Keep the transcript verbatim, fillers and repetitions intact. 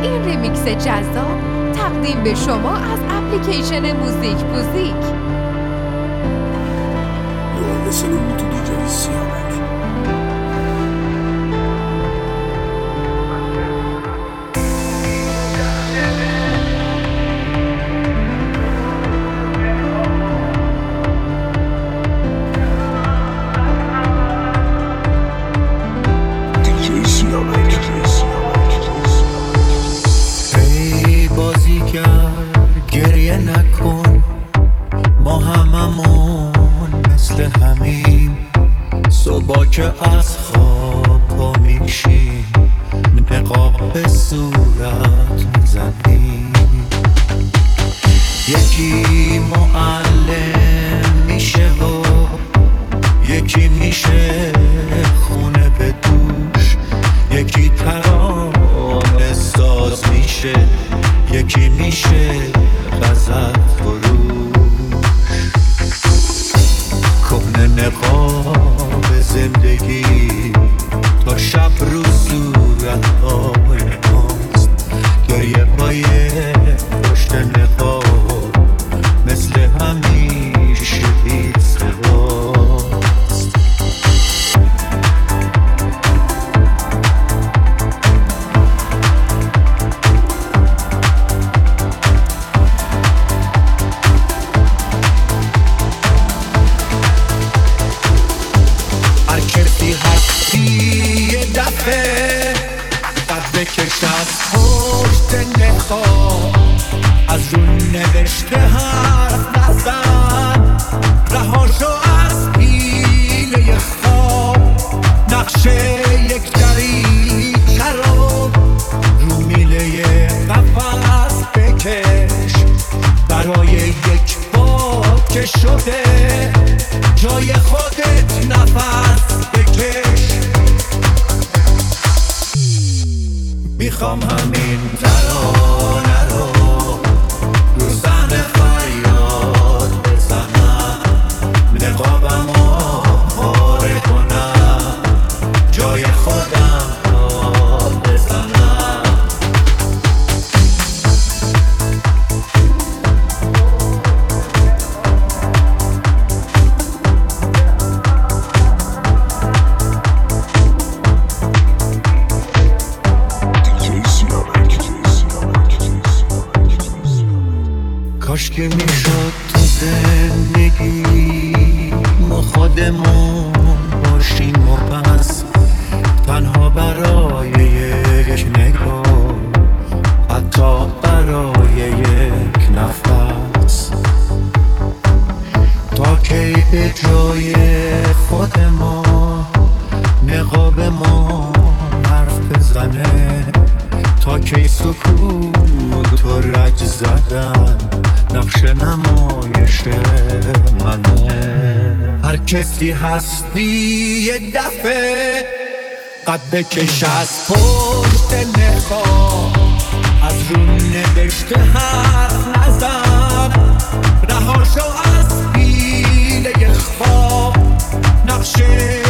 این ریمیکس جذاب تقدیم به شما از اپلیکیشن موزیک بوزیک. You're listening to دی جی Siamak. ای بازیگر گریه نکن، ما هممون مثل همین. صبح که از خواب پا میشیم نقاب به صورت میزنیم. یکی معلم میشه و یکی میشه خونه به دوش. یکی ترانه ساز میشه، یکی میشه غزل فروش. کهنه نقاب زندگی تا شب رو صورت‌های ماست. گریه های پشت نقاب مثل همیشه بی صداست. هر کسی هستی یه دفعه قد بکش از پشت نقاب. از اون نوشته حرف نزن، رها شو از پیله خواب. نقشه یک دریچه رو رو میله قفس بکش. برای یک بار که شده جای خودت نفس بکش. میخوام همین ترانه رو رو صحنه فریاد بزنم. نقابمو پاره کنم، جای خودم را بزنم. کاش که میشد تو زندگی ما خودمون باشیم و بس، تنها برای یک نگاه، حتی برای یک نفس. تا کی به جای خود ما نقاب ما حرف بزنه؟ تا کی سکوت و رج زدن نقش نمایش منه؟ هر کسی هستی یه دفعه قد بکش از پشت نقاب. از رو نوشته حرف نزن، رها شو از پیله خواب. نقشه